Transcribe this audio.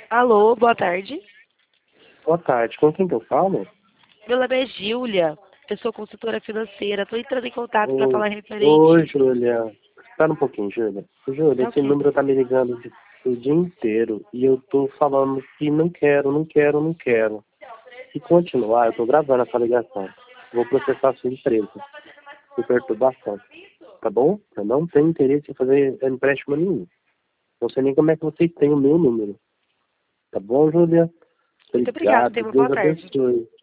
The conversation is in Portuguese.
Alô, boa tarde. Boa tarde, com quem que eu falo? Meu nome é Gíulia. Eu sou consultora financeira. Estou entrando em contato para Oi, falar oi, referente. Júlia. Espera um pouquinho, Júlia. Júlia, esse Ok. número tá me ligando o dia inteiro e eu tô falando que não quero, não quero, não quero. Se continuar, eu tô gravando essa ligação. Vou processar a sua empresa por perturbação, tá bom? Eu não tenho interesse em fazer empréstimo nenhum. Não sei nem como é que vocês têm o meu número. Tá bom, Júlia? Muito obrigada. Obrigado, Tenha uma boa Deus tarde. abençoe.